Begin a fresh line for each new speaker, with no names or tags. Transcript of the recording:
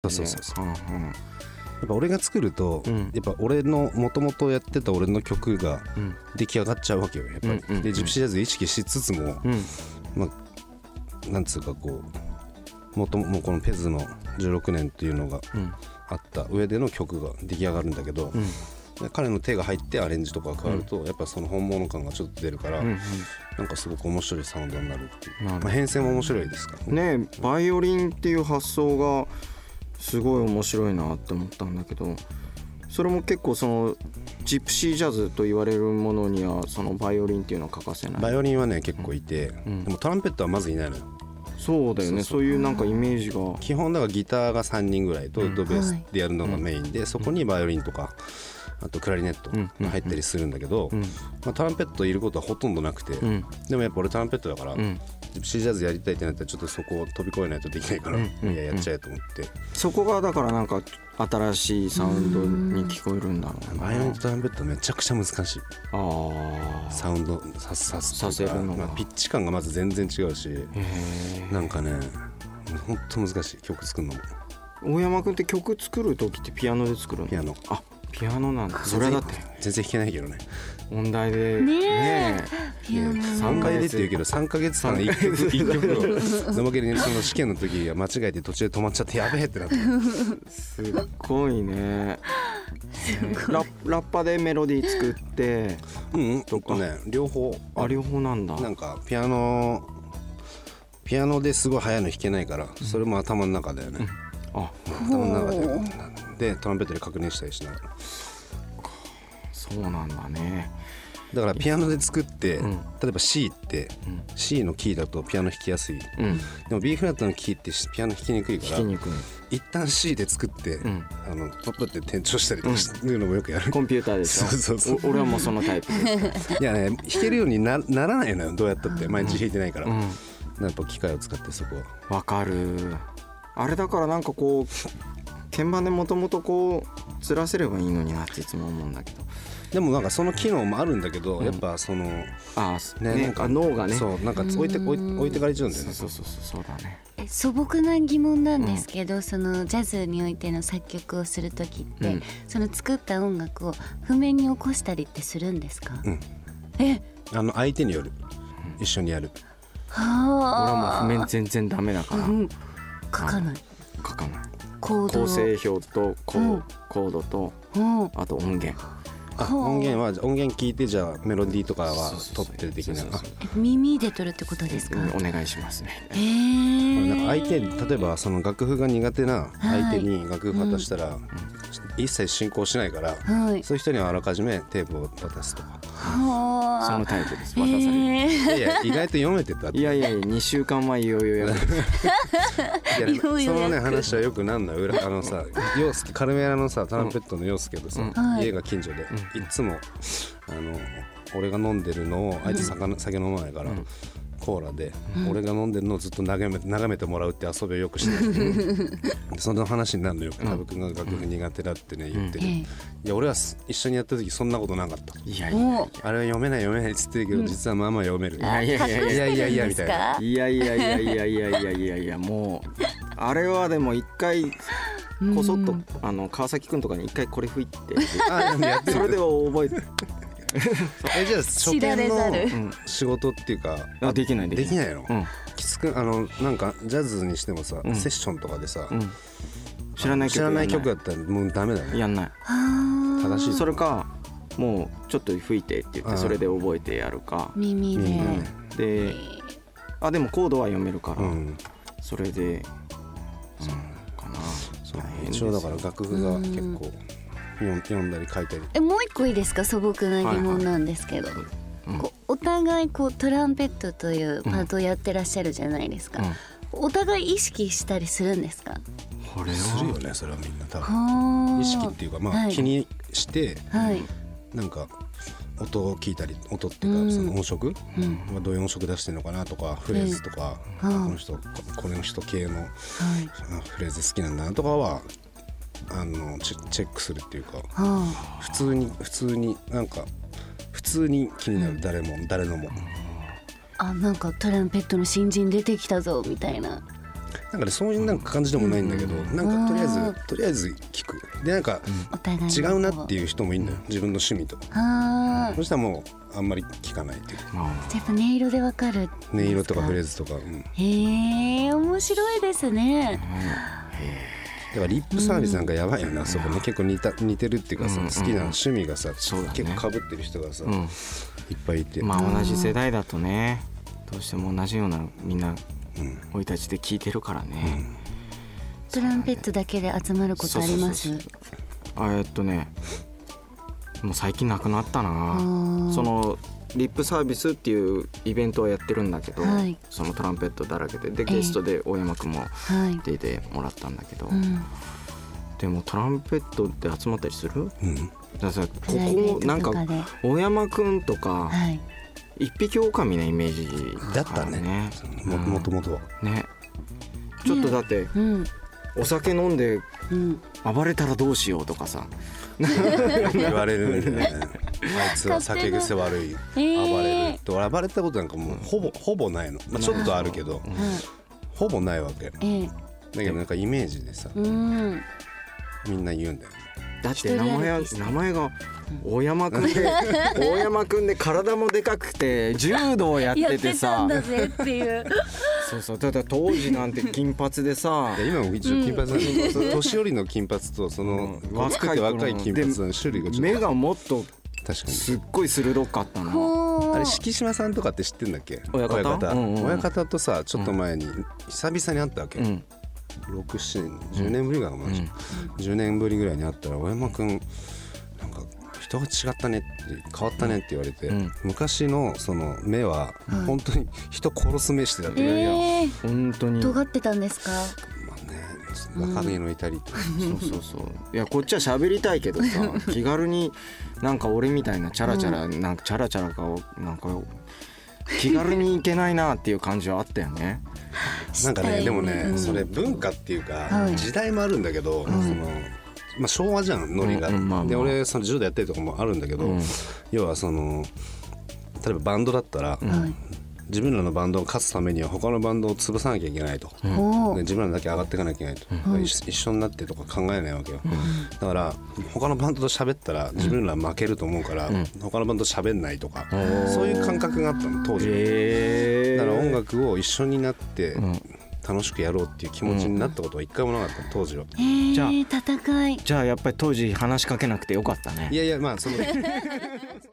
そうそうそう、やっぱ俺が作ると、やっぱ俺のもともとやってた俺の曲が出来上がっちゃうわけよやっぱり、でジプシージャズ意識しつつも、まあなんつうかこうもうこのペズの16年っていうのがあった上での曲が出来上がるんだけど、彼の手が入ってアレンジとかが変わると、やっぱその本物感がちょっと出るから、なんかすごく面白いサウンドになるっていう、まあ、編成も面白いですから
ね。バイオリンっていう発想がすごい面白いなって思ったんだけど、それも結構そのジプシージャズと言われるものにはそのバイオリンっていうのは欠かせない。
バイオリンはね結構いて、でもトランペットはまずいないのよ。
そうだよね。そういうなんかイメージが
基本だからギターが3人ぐらいとドベースでやるのがメインで、そこにバイオリンとかあとクラリネットが入ったりするんだけど、まあ、トランペットいることはほとんどなくて、でもやっぱ俺トランペットだから、ジプシージャズやりたいってなったらちょっとそこを飛び越えないとできないから、いややっちゃえと思って、そ
こがだからなんか新しいサウンドに聞こえるんだろうな。
バイオリンとトランペットめちゃくちゃ難しい。サウンドさせるのが、まあ、ピッチ感がまず全然違うし、なんかねほんと難しい曲作るのも。
大山君って曲作る時ってピアノで作るの？
ピアノ。
あ、ピアノなんだ。それはだって
全然弾けないけどね。
音大でね
ピアノ
3回でって言うけど3ヶ月間1曲を生けにその試験の時は間違えて途中で止まっちゃってやべえってなって
すっごいね。ラッパでメロディー作って
とかね、両方
両方なんだ。
なんかピアノですごい速いの弾けないから、それも頭の中だよね。頭の中でトランペットで確認したりしながら。
そうなんだね。
だからピアノで作って、例えば C って、C のキーだとピアノ弾きやすい、でも B フラットのキーってピアノ弾きにくいから一旦 C で作って、ポップって転調したりとかするのもよくやる。
コンピューターでしょ。そう俺はもうそのタイプ
でいやね、弾けるように ならないのよ、どうやったって毎日弾いてないから、やっぱ機械を使ってそこは
わかる。あれだからなんかこう鍵盤でもともとこうずらせればいいのになっていつも思うんだけど、
でもなんかその機能もあるんだけど、やっぱその
なんか脳がね、
そうなんか置いてかれちゃうんだよね。
そうだね。
素朴な疑問なんですけど、そのジャズにおいての作曲をするときって、その作った音楽を譜面に起こしたりってするんですか？
相手による、一緒にやる。
俺はもう譜面全然ダメだから、
書かない
構成表とコードと、あと音源。
音源聞いて、じゃあメロディーとかは取ってできない。
耳で取るってことですか？
お願いしますね。
なんか例えばその楽譜が苦手な相手に楽譜渡したら一切進行しないから、そういう人にはあらかじめテープを渡すとか。
そのタイプです。渡される。
いや意外と読めてたって。
いや2週間前いよいよやる。
そのね話はよくなんだよ。陽介カルメラのさトランペットの陽介とさ、家が近所で、いつも俺が飲んでるのをあいつ酒飲まないから、コーラで俺が飲んでるのをずっと眺めてもらうって遊びをよくしてる。その話になるのよ。羽生君が楽譜苦手だってね言ってる。いや俺は一緒にやった時そんなことなかった。あれは読めないっつってるけど、実はまあまあ読める。いやみたいな。
いやもうあれはでも一回こそっと川崎くんとかに一回これ吹いてそれで覚えて。
じゃあ初見の仕事っていうか
できない
の？きつくなんかジャズにしてもさ、セッションとかでさ、知らない曲だったらもうダメだね。
やんない。
正しい。
それかもうちょっと吹いてって言ってそれで覚えてやるか。
耳
ででもコードは読めるから、それでかな。
一応だから楽譜が結構読んだり書いたり。
もう一個いいですか？素朴な疑問なんですけど、お互いトランペットというパートをやってらっしゃるじゃないですか、お互い意識したりするんですか？
するよね、それはみんな多分。意識っていうか気にして、なんか音を聞いたり、音っていうかその音色、どういう音色出してるのかなとか、フレーズとか、この人系のフレーズ好きなんだなとかはチェックするっていうか、普通になんか普通に気になる。誰のも
なんかトランペットの新人出てきたぞみたいな。
なんかねそういうなんか感じでもないんだけど、なんかとりあえず聞くでなんか違うなっていう人もいるんだよ、自分の趣味と。そしたらもうあんまり聞かないっていうか。
やっぱ音色でわかる。
音色とかフレーズとか。
へえ、面白いですね。
だからリップサービスなんかやばいよな、そこね。結構似てるっていうかさ、好きな趣味がさ、結構被ってる人がさ、いっぱいいて。
まあ同じ世代だとね、どうしても同じようなみんな生い立ちで聞いてるからね。
トランペットだけで集まることあります？
もう最近なくなったな。そのリップサービスっていうイベントをやってるんだけど、そのトランペットだらけでゲストで大山くんも出てもらったんだけど、でもトランペットって集まったりする？だからさ、ここなんか大山くんとか一匹狼なイメージ
だったね、もともとはね。
ちょっとだってお酒飲んで暴れたらどうしようとかさ
言われるんだよね。あいつは酒癖悪い、暴れると。暴れたことなんかもうほぼないの。まあちょっとあるけどほぼないわけ。だけどなんかイメージでさ、みんな言うんだよね。
だって名前が大山くんで大山くんで体もでかくて柔道やっててさ、
やってたんだぜっていう。
そうただ当時なんて金髪でさ、
今も一応金髪なんだけど、年寄りの金髪とその若い金髪の種類がちょっと、
目がもっと
確かに
すっごい鋭かったの。
あれ敷島さんとかって知ってんだっけ？親方とさ、ちょっと前に久々に会ったわけ。10年ぶりかな、10年ぶりぐらいに会ったら、大山くんなんか人が違ったねって、変わったねって言われて、昔のその目は本当に人殺す目してたって。
本当に
尖ってたんですか？
若気の至りと。
そういや、こっちは喋りたいけどさ、気軽になんか俺みたいなチャラチャラなんかチャラチャラかなんか気軽にいけないなっていう感じはあったよね。
なんかね、でもね、それ文化っていうか時代もあるんだけど、そのまあ昭和じゃん、ノリが。で俺その柔道やってるとこもあるんだけど、要はその例えばバンドだったら、自分らのバンドを勝つためには他のバンドを潰さなきゃいけないと、で自分らだけ上がっていかなきゃいけないと、一緒になってとか考えないわけよ。だから他のバンドと喋ったら自分ら負けると思うから、他のバンドと喋んないとか、そういう感覚があったの当時。だから音楽を一緒になって楽しくやろうっていう気持ちになったことは一回もなかった当時は。
戦い。
じゃあやっぱり当時話しかけなくてよかったね。
いやまあその